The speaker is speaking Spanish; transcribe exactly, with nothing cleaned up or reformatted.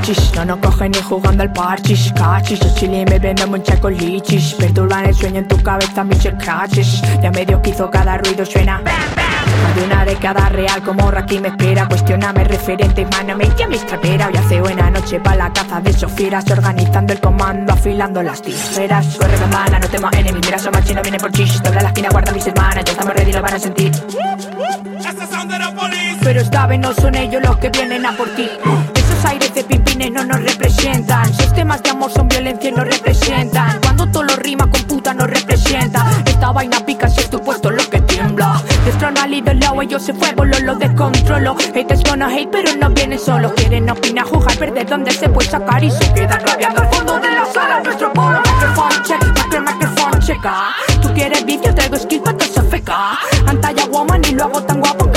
machis. No nos cogen ni jugando al parchis. Cachis, yo chile me vendo mucha con lichis. Perturban el sueño en tu cabeza, mis scratches. Ya medio quizo cada ruido suena. Más de una década real como Rocky me espera. Cuestióname referente, máname ya mi estrapera. Hoy hace buena noche pa' la caza de sofieras. Organizando el comando, afilando las tijeras. Corre con bala, no temo enemies. Mira, son machino, viene por chis. Toda la esquina guarda mis hermanas. Ya estamos ready, lo van a sentir. Pero esta vez no son ellos los que vienen a por ti. Esos aires de pipines no nos representan. Sistemas de amor son violencia y nos representan. Cuando todo lo rima con puta nos representa. Esta vaina pica si es tu puesto lo que tiembla. Destrona al ídolo, ellos se fue, lo, lo descontrolo. Haters gonna hate pero no vienen solos. Quieren opinar, jugar, perder donde se puede sacar. Y se quedan rabiando al fondo de la sala. Nuestro polo, microphone check, nuestro microphone checa. Tú quieres vídeo, traigo skill para todo se feca. Pantalla woman y lo hago tan guapo